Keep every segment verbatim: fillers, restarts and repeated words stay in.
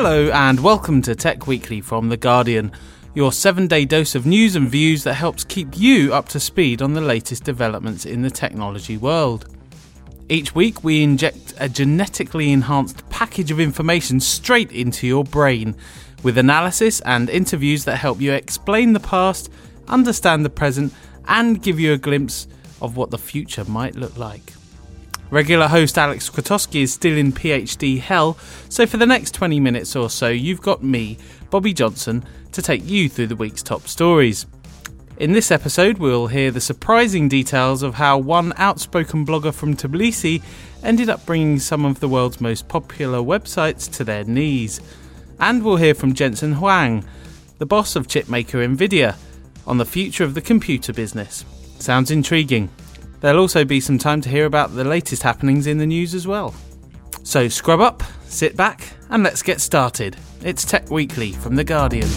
Hello and welcome to Tech Weekly from The Guardian, your seven-day dose of news and views that helps keep you up to speed on the latest developments in the technology world. Each week we inject a genetically enhanced package of information straight into your brain, with analysis and interviews that help you explain the past, understand the present, and give you a glimpse of what the future might look like. Regular host Alex Kwiatkowski is still in PhD hell, so for the next twenty minutes or so you've got me, Bobby Johnson, to take you through the week's top stories. In this episode we'll hear the surprising details of how one outspoken blogger from Tbilisi ended up bringing some of the world's most popular websites to their knees. And we'll hear from Jensen Huang, the boss of chipmaker Nvidia, on the future of the computer business. Sounds intriguing. There'll also be some time to hear about the latest happenings in the news as well. So scrub up, sit back, and let's get started. It's Tech Weekly from The Guardian.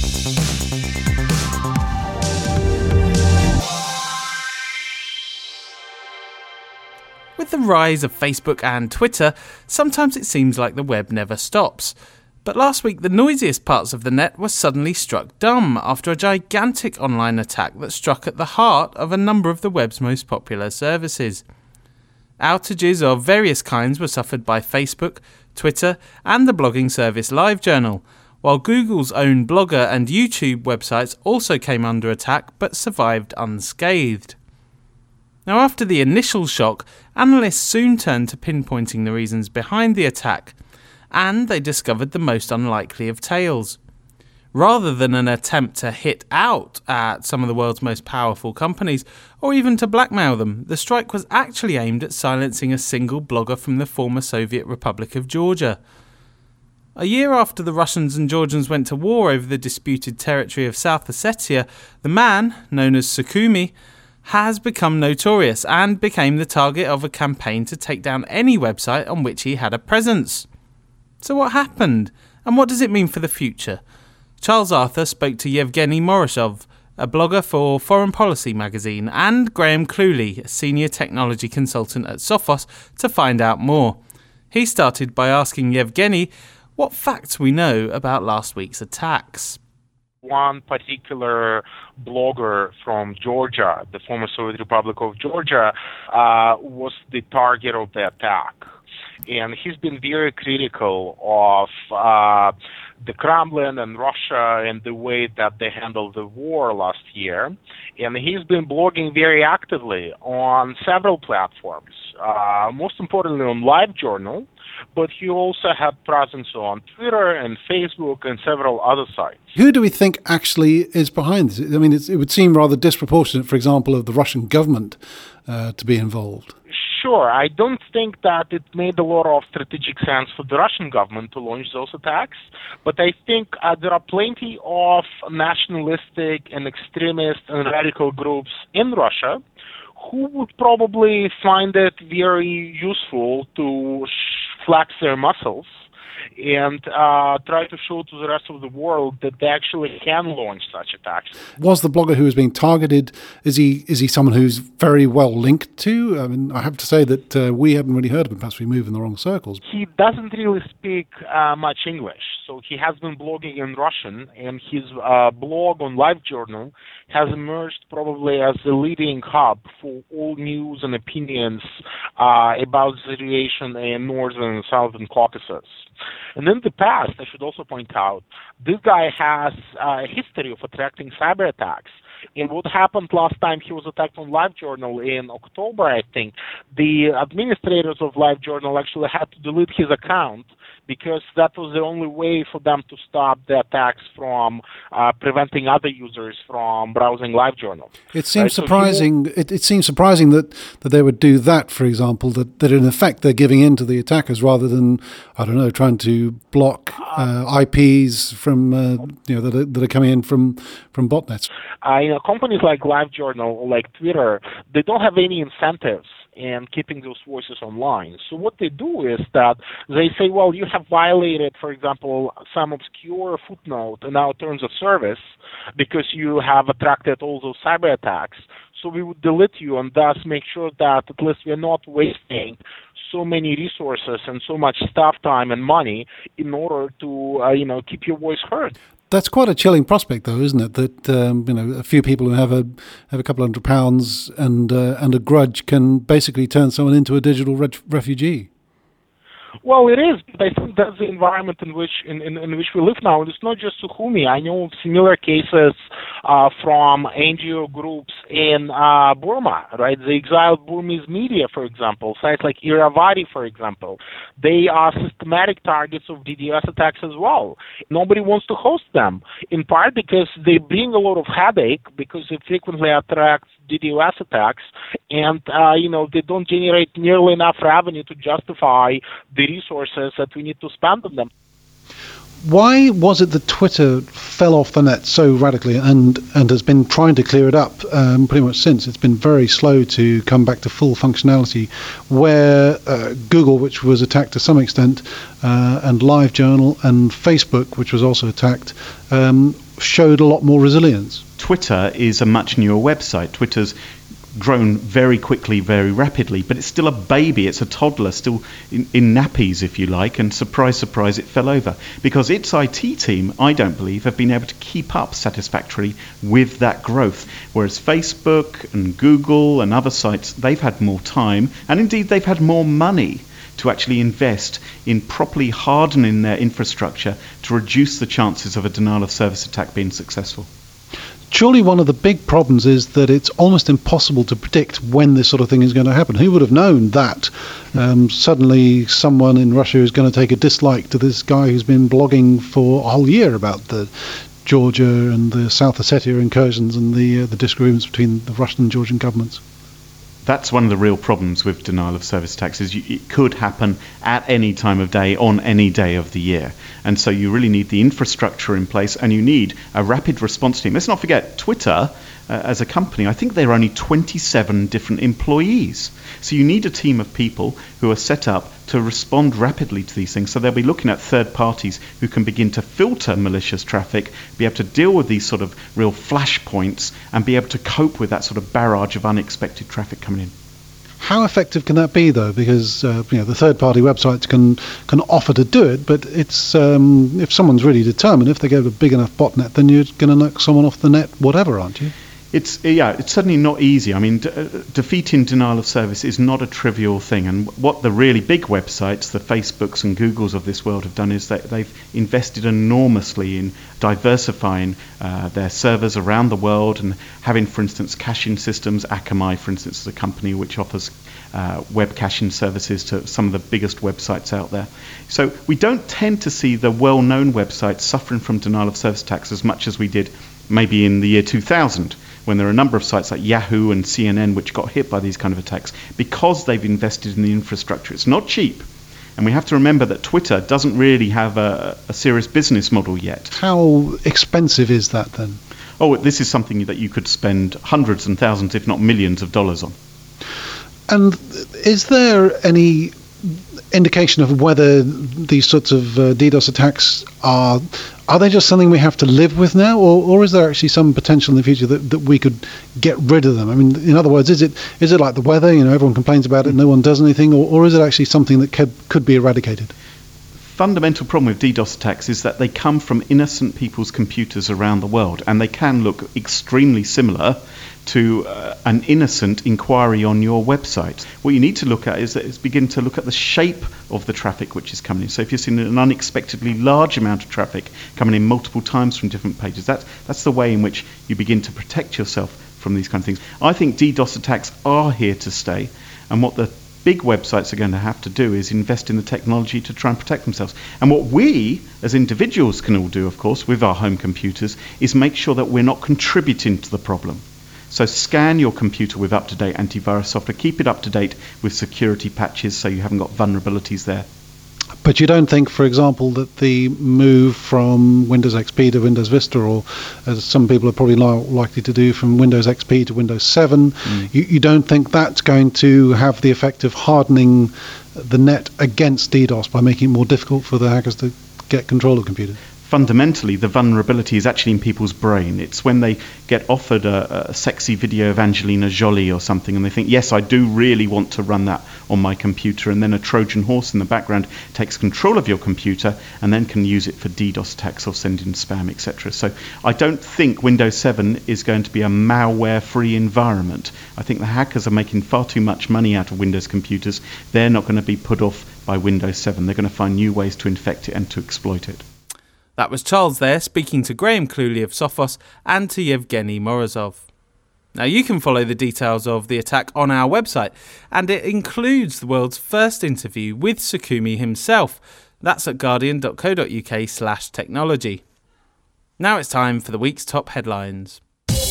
With the rise of Facebook and Twitter, sometimes it seems like the web never stops. But last week, the noisiest parts of the net were suddenly struck dumb after a gigantic online attack that struck at the heart of a number of the web's most popular services. Outages of various kinds were suffered by Facebook, Twitter, and the blogging service LiveJournal, while Google's own Blogger and YouTube websites also came under attack but survived unscathed. Now, after the initial shock, analysts soon turned to pinpointing the reasons behind the attack, and they discovered the most unlikely of tales. Rather than an attempt to hit out at some of the world's most powerful companies, or even to blackmail them, the strike was actually aimed at silencing a single blogger from the former Soviet Republic of Georgia. A year after the Russians and Georgians went to war over the disputed territory of South Ossetia, the man, known as Sukhumi, has become notorious and became the target of a campaign to take down any website on which he had a presence. So what happened, and what does it mean for the future? Charles Arthur spoke to Yevgeny Moroshov, a blogger for Foreign Policy magazine, and Graham Cluley, a senior technology consultant at Sophos, to find out more. He started by asking Yevgeny what facts we know about last week's attacks. One particular blogger from Georgia, the former Soviet Republic of Georgia, uh, was the target of the attack. And he's been very critical of uh, the Kremlin and Russia and the way that they handled the war last year. And he's been blogging very actively on several platforms, uh, most importantly on LiveJournal, but he also had presence on Twitter and Facebook and several other sites. Who do we think actually is behind this? I mean, it's, it would seem rather disproportionate, for example, of the Russian government uh, to be involved. Sure, I don't think that it made a lot of strategic sense for the Russian government to launch those attacks, but I think uh, there are plenty of nationalistic and extremist and radical groups in Russia who would probably find it very useful to sh- flex their muscles and uh, try to show to the rest of the world that they actually can launch such attacks. Was the blogger who was being targeted, is he is he someone who's very well linked to? I mean, I have to say that uh, we hadn't really heard of him. Perhaps we move in the wrong circles. He doesn't really speak uh, much English, so he has been blogging in Russian, and his uh, blog on LiveJournal has emerged probably as the leading hub for all news and opinions uh, about the situation in Northern and Southern Caucasus. And in the past, I should also point out, this guy has a history of attracting cyber attacks. And what happened last time he was attacked on LiveJournal in October, I think, the administrators of LiveJournal actually had to delete his account because that was the only way for them to stop the attacks from uh, preventing other users from browsing LiveJournal. It seems right? surprising. So it, it seems surprising that, that they would do that. For example, that, that in effect they're giving in to the attackers rather than, I don't know, trying to block uh, I Ps from uh, you know that are, that are coming in from from botnets. Uh, you know, companies like LiveJournal or like Twitter, they don't have any incentives and keeping those voices online. So what they do is that they say, well, you have violated, for example, some obscure footnote in our terms of service because you have attracted all those cyber attacks. So we would delete you and thus make sure that at least we're not wasting so many resources and so much staff time and money in order to, uh, you know, keep your voice heard. That's quite a chilling prospect, though, isn't it? That um, you know, a few people who have a have a couple hundred pounds and uh, and a grudge can basically turn someone into a digital re- refugee. Well, it is. But I think that's the environment in which in, in, in which we live now. And it's not just Sukhumi. I know of similar cases uh, from N G O groups in uh, Burma, right? The exiled Burmese media, for example, sites like Irrawaddy, for example, they are systematic targets of D D oS attacks as well. Nobody wants to host them, in part because they bring a lot of headache because they frequently attract D D oS attacks, and uh, you know they don't generate nearly enough revenue to justify the resources that we need to spend on them. Why was it that Twitter fell off the net so radically and, and has been trying to clear it up um, pretty much since? It's been very slow to come back to full functionality, where uh, Google, which was attacked to some extent, uh, and LiveJournal and Facebook, which was also attacked, um, showed a lot more resilience. Twitter is a much newer website. Twitter's grown very quickly, very rapidly, but it's still a baby. It's a toddler, still in, in nappies, if you like, and surprise, surprise, it fell over. Because its I T team, I don't believe, have been able to keep up satisfactorily with that growth. Whereas Facebook and Google and other sites, they've had more time, and indeed they've had more money to actually invest in properly hardening their infrastructure to reduce the chances of a denial of service attack being successful. Surely one of the big problems is that it's almost impossible to predict when this sort of thing is going to happen. Who would have known that um, suddenly someone in Russia is going to take a dislike to this guy who's been blogging for a whole year about the Georgia and the South Ossetia incursions and the uh, the disagreements between the Russian and Georgian governments? That's one of the real problems with denial of service attacks, is you, it could happen at any time of day, on any day of the year. And so you really need the infrastructure in place, and you need a rapid response team. Let's not forget, Twitter, uh, as a company, I think there are only twenty-seven different employees. So you need a team of people who are set up to respond rapidly to these things. So they'll be looking at third parties who can begin to filter malicious traffic, be able to deal with these sort of real flashpoints, and be able to cope with that sort of barrage of unexpected traffic coming in. How effective can that be, though? Because uh, you know, the third-party websites can can offer to do it, but it's um, if someone's really determined, if they get a big enough botnet, then you're going to knock someone off the net, whatever, aren't you? It's yeah, it's certainly not easy. I mean, de- defeating denial of service is not a trivial thing. And what the really big websites, the Facebooks and Googles of this world, have done is that they've invested enormously in diversifying uh, their servers around the world and having, for instance, caching systems. Akamai, for instance, is a company which offers uh, web caching services to some of the biggest websites out there. So we don't tend to see the well-known websites suffering from denial of service attacks as much as we did maybe in the year two thousand. When there are a number of sites like Yahoo and C N N which got hit by these kind of attacks because they've invested in the infrastructure. It's not cheap. And we have to remember that Twitter doesn't really have a, a serious business model yet. How expensive is that then? Oh, this is something that you could spend hundreds and thousands, if not millions of dollars on. And is there any indication of whether these sorts of uh, DDoS attacks are are they just something we have to live with now, or, or is there actually some potential in the future that, that we could get rid of them? I mean, in other words, is it is it like the weather? You know, everyone complains about it, no one does anything, or, or is it actually something that could could be eradicated? Fundamental problem with DDoS attacks is that they come from innocent people's computers around the world, and they can look extremely similar to uh, an innocent inquiry on your website. What you need to look at is, is begin to look at the shape of the traffic which is coming in. So if you're seeing an unexpectedly large amount of traffic coming in multiple times from different pages, that, that's the way in which you begin to protect yourself from these kind of things. I think DDoS attacks are here to stay, and what the big websites are going to have to do is invest in the technology to try and protect themselves. And what we as individuals can all do, of course, with our home computers, is make sure that we're not contributing to the problem. So scan your computer with up-to-date antivirus software. Keep it up to date with security patches so you haven't got vulnerabilities there. But you don't think, for example, that the move from Windows X P to Windows Vista, or as some people are probably li- likely to do, from Windows X P to Windows seven, mm. you, you don't think that's going to have the effect of hardening the net against DDoS by making it more difficult for the hackers to get control of computers? fundamentally, the vulnerability is actually in people's brain. It's when they get offered a, a sexy video of Angelina Jolie or something, and they think, yes, I do really want to run that on my computer, and then a Trojan horse in the background takes control of your computer and then can use it for DDoS attacks or send in spam, et cetera. So I don't think Windows seven is going to be a malware-free environment. I think the hackers are making far too much money out of Windows computers. They're not going to be put off by Windows seven. They're going to find new ways to infect it and to exploit it. That was Charles there, speaking to Graham Cluley of Sophos and to Yevgeny Morozov. Now, you can follow the details of the attack on our website, and it includes the world's first interview with Sukhumi himself. That's at guardian.co.uk slash technology. Now it's time for the week's top headlines.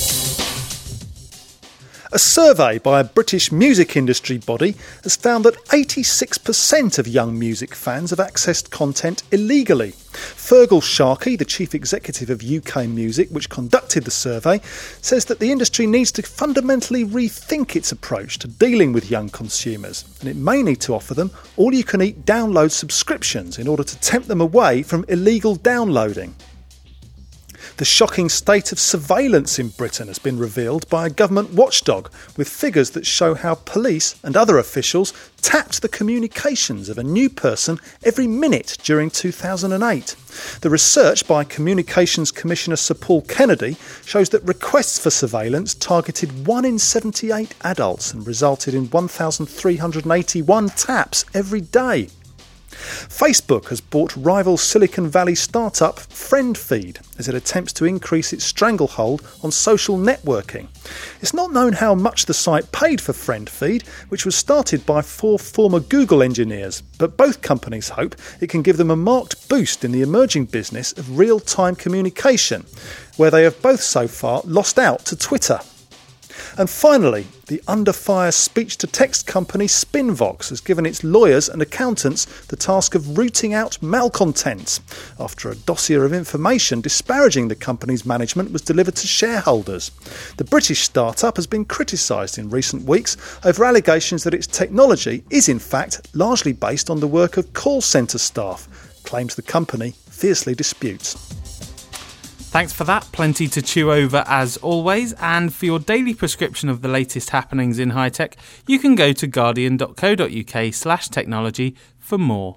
A survey by a British music industry body has found that eighty-six percent of young music fans have accessed content illegally. Fergal Sharkey, the chief executive of U K Music, which conducted the survey, says that the industry needs to fundamentally rethink its approach to dealing with young consumers, and it may need to offer them all-you-can-eat download subscriptions in order to tempt them away from illegal downloading. The shocking state of surveillance in Britain has been revealed by a government watchdog, with figures that show how police and other officials tapped the communications of a new person every minute during two thousand eight. The research by Communications Commissioner Sir Paul Kennedy shows that requests for surveillance targeted one in seventy-eight adults and resulted in one thousand three hundred eighty-one taps every day. Facebook has bought rival Silicon Valley startup FriendFeed as it attempts to increase its stranglehold on social networking. It's not known how much the site paid for FriendFeed, which was started by four former Google engineers, but both companies hope it can give them a marked boost in the emerging business of real-time communication, where they have both so far lost out to Twitter. And finally, the under-fire speech-to-text company Spinvox has given its lawyers and accountants the task of rooting out malcontents after a dossier of information disparaging the company's management was delivered to shareholders. The British startup has been criticised in recent weeks over allegations that its technology is in fact largely based on the work of call centre staff, claims the company fiercely disputes. Thanks for that. Plenty to chew over as always. And for your daily prescription of the latest happenings in high tech, you can go to guardian.co.uk slash technology for more.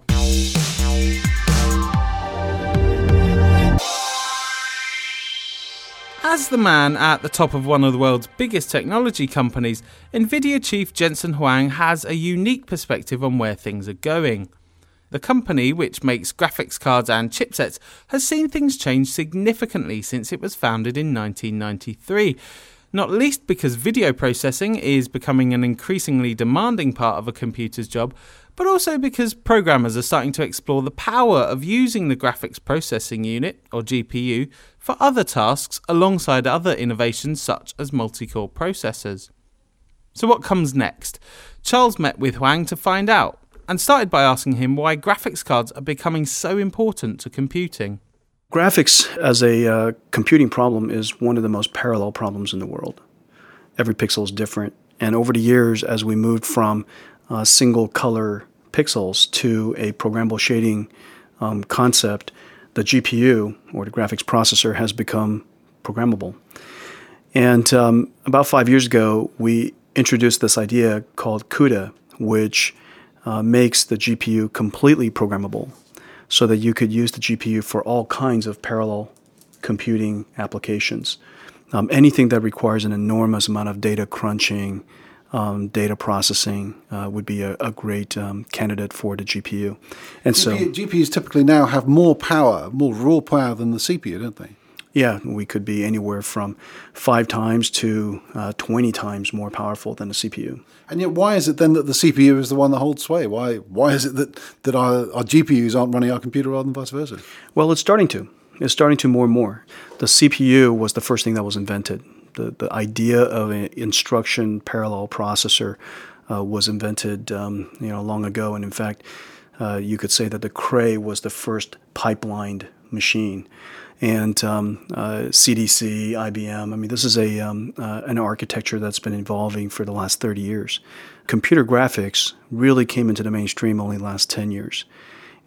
As the man at the top of one of the world's biggest technology companies, Nvidia chief Jensen Huang has a unique perspective on where things are going. The company, which makes graphics cards and chipsets, has seen things change significantly since it was founded in nineteen ninety-three, not least because video processing is becoming an increasingly demanding part of a computer's job, but also because programmers are starting to explore the power of using the graphics processing unit, or G P U, for other tasks alongside other innovations such as multi-core processors. So what comes next? Charles met with Huang to find out, and started by asking him why graphics cards are becoming so important to computing. Graphics as a uh, computing problem is one of the most parallel problems in the world. Every pixel is different, and over the years, as we moved from uh, single color pixels to a programmable shading um, concept, the G P U, or the graphics processor, has become programmable. And um, about five years ago, we introduced this idea called CUDA, which Uh, makes the G P U completely programmable so that you could use the G P U for all kinds of parallel computing applications. Um, anything that requires an enormous amount of data crunching, um, data processing uh, would be a, a great um, candidate for the G P U. And G P U, so G P Us typically now have more power, more raw power than the C P U, don't they? Yeah, we could be anywhere from five times to uh, twenty times more powerful than the C P U. And yet, why is it then that the C P U is the one that holds sway? Why why is it that, that our, our G P Us aren't running our computer rather than vice versa? Well, it's starting to. It's starting to more and more. The C P U was the first thing that was invented. The, the idea of an instruction parallel processor uh, was invented um, you know, long ago. And in fact, uh, you could say that the Cray was the first pipelined machine. And um, uh, C D C, I B M, I mean, this is a um, uh, an architecture that's been evolving for the last thirty years. Computer graphics really came into the mainstream only the last ten years.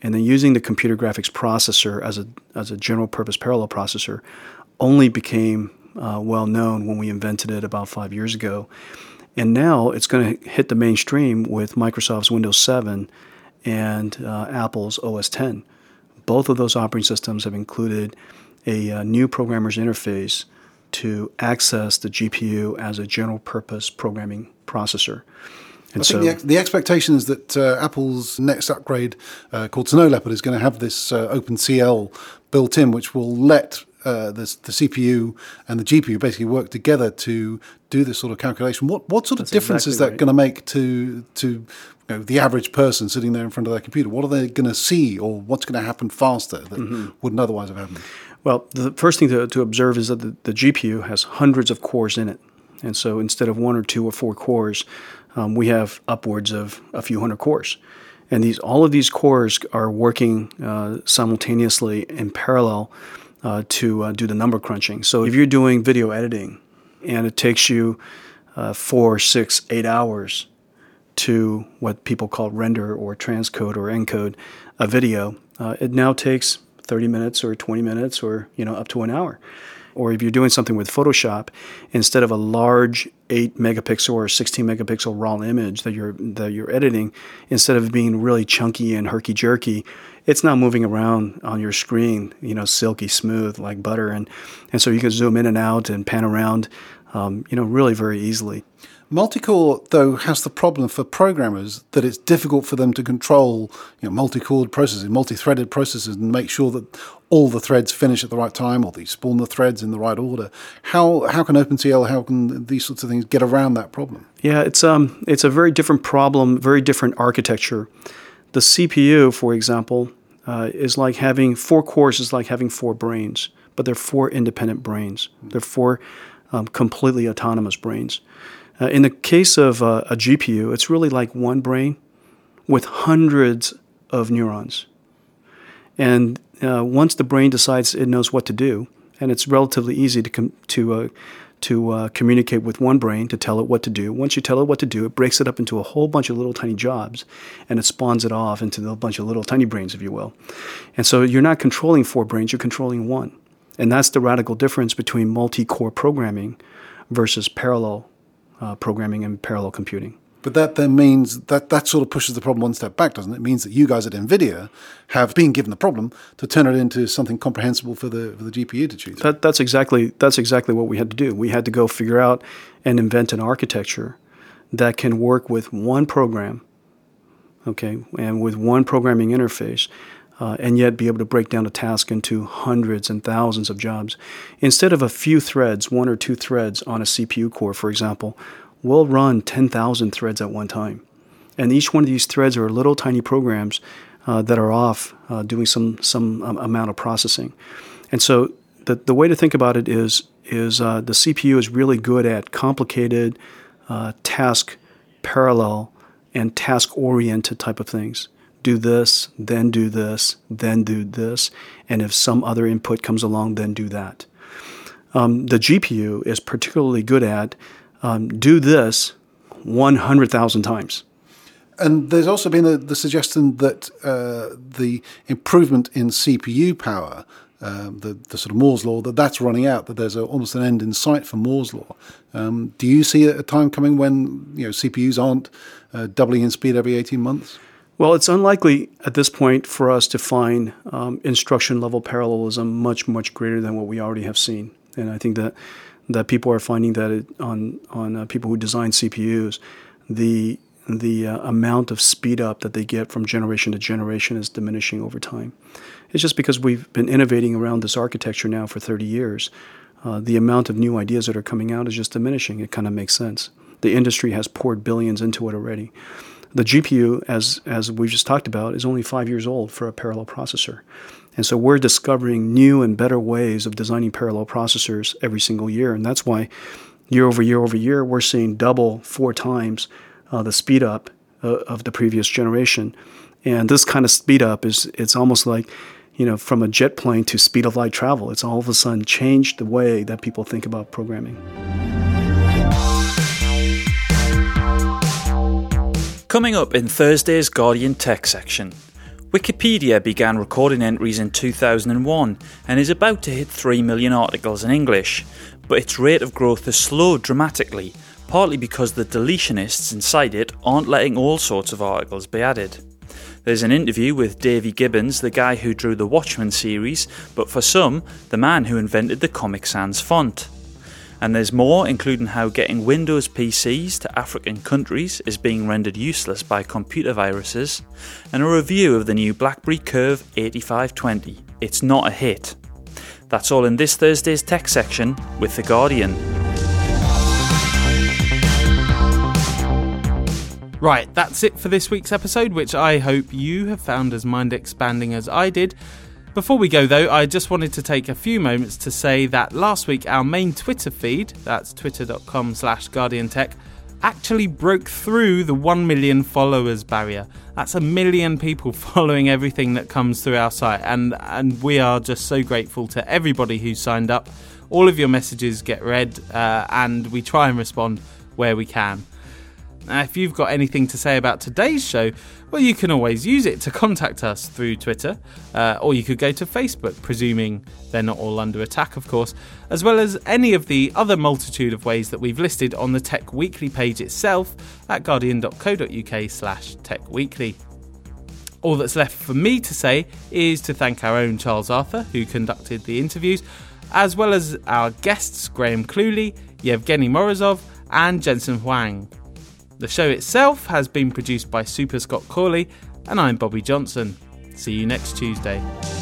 And then using the computer graphics processor as a as a general purpose parallel processor only became uh, well known when we invented it about five years ago. And now it's going to hit the mainstream with Microsoft's Windows seven and uh, Apple's O S ten. Both of those operating systems have included a uh, new programmer's interface to access the G P U as a general purpose programming processor. And I so, think the, ex- the expectation is that uh, Apple's next upgrade, uh, called Snow Leopard, is going to have this uh, OpenCL built in, which will let uh, this, the C P U and the G P U basically work together to do this sort of calculation. What what sort of That's difference exactly is that right. going to make to to you know, the average person sitting there in front of their computer? What are they going to see, or what's going to happen faster that mm-hmm. wouldn't otherwise have happened? Well, the first thing to, to observe is that the, the G P U has hundreds of cores in it. And so instead of one or two or four cores, um, we have upwards of a few hundred cores. And these all of these cores are working uh, simultaneously in parallel uh, to uh, do the number crunching. So if you're doing video editing and it takes you uh, four, six, eight hours to what people call render or transcode or encode a video, uh, it now takes thirty minutes or twenty minutes or, you know, up to an hour. Or if you're doing something with Photoshop, instead of a large eight megapixel or sixteen megapixel raw image that you're that you're editing, instead of being really chunky and herky jerky, it's now moving around on your screen, you know, silky smooth like butter, and and so you can zoom in and out and pan around, um, you know, really very easily. Multicore, though, has the problem for programmers that it's difficult for them to control, you know, multi-cored processes, multi-threaded processes, and make sure that all the threads finish at the right time, or they spawn the threads in the right order. How how can OpenCL, how can these sorts of things get around that problem? Yeah, it's um it's a very different problem, very different architecture. The C P U, for example, uh, is like having four cores is like having four brains, but they're four independent brains. They're four um, completely autonomous brains. Uh, in the case of uh, a G P U, it's really like one brain with hundreds of neurons. And uh, once the brain decides it knows what to do, and it's relatively easy to com- to uh, to uh, communicate with one brain to tell it what to do. Once you tell it what to do, it breaks it up into a whole bunch of little tiny jobs, and it spawns it off into a bunch of little tiny brains, if you will. And so you're not controlling four brains, you're controlling one. And that's the radical difference between multi-core programming versus parallel Uh, programming and parallel computing. But that then means that that sort of pushes the problem one step back, doesn't it? It means that you guys at NVIDIA have been given the problem to turn it into something comprehensible for the for the G P U to choose. That, that's exactly that's exactly what we had to do. We had to go figure out and invent an architecture that can work with one program, okay, and with one programming interface, uh, and yet be able to break down a task into hundreds and thousands of jobs. Instead of a few threads, one or two threads on a C P U core, for example, we'll run ten thousand threads at one time. And each one of these threads are little tiny programs uh, that are off uh, doing some some um, amount of processing. And so the, the way to think about it is, is uh, the C P U is really good at complicated uh, task parallel and task-oriented type of things. Do this, then do this, then do this, and if some other input comes along, then do that. Um, the G P U is particularly good at um, do this one hundred thousand times. And there's also been the, the suggestion that uh, the improvement in C P U power, um, the, the sort of Moore's law, that that's running out, that there's a, almost an end in sight for Moore's law. Um, do you see a time coming when, you know, C P Us aren't uh, doubling in speed every eighteen months? Well, it's unlikely at this point for us to find um, instruction-level parallelism much, much greater than what we already have seen. And I think that that people are finding that it, on on uh, people who design C P Us, the the uh, amount of speed up that they get from generation to generation is diminishing over time. It's just because we've been innovating around this architecture now for thirty years. Uh, the amount of new ideas that are coming out is just diminishing. It kind of makes sense. The industry has poured billions into it already. The G P U, as as we just talked about, is only five years old for a parallel processor. And so we're discovering new and better ways of designing parallel processors every single year. And that's why year over year over year, we're seeing double, four times uh, the speed up uh, of the previous generation. And this kind of speed up is, it's almost like, you know, from a jet plane to speed of light travel. It's all of a sudden changed the way that people think about programming. Coming up in Thursday's Guardian Tech section, Wikipedia began recording entries in two thousand one and is about to hit three million articles in English, but its rate of growth has slowed dramatically, partly because the deletionists inside it aren't letting all sorts of articles be added. There's an interview with Davey Gibbons, the guy who drew the Watchmen series, but for some, the man who invented the Comic Sans font. And there's more, including how getting Windows P Cs to African countries is being rendered useless by computer viruses, and a review of the new BlackBerry Curve eighty-five twenty. It's not a hit. That's all in this Thursday's tech section with The Guardian. Right, that's it for this week's episode, which I hope you have found as mind-expanding as I did. Before we go though, I just wanted to take a few moments to say that last week our main Twitter feed, that's twitter.com slash guardiantech, actually broke through the one million followers barrier. That's a million people following everything that comes through our site, and, and we are just so grateful to everybody who signed up. All of your messages get read, uh, and we try and respond where we can. Now, if you've got anything to say about today's show, well, you can always use it to contact us through Twitter, uh, or you could go to Facebook, presuming they're not all under attack, of course, as well as any of the other multitude of ways that we've listed on the Tech Weekly page itself at guardian.co.uk slash techweekly. All that's left for me to say is to thank our own Charles Arthur, who conducted the interviews, as well as our guests Graham Cluley, Yevgeny Morozov and Jensen Huang. The show itself has been produced by Super Scott Corley, and I'm Bobby Johnson. See you next Tuesday.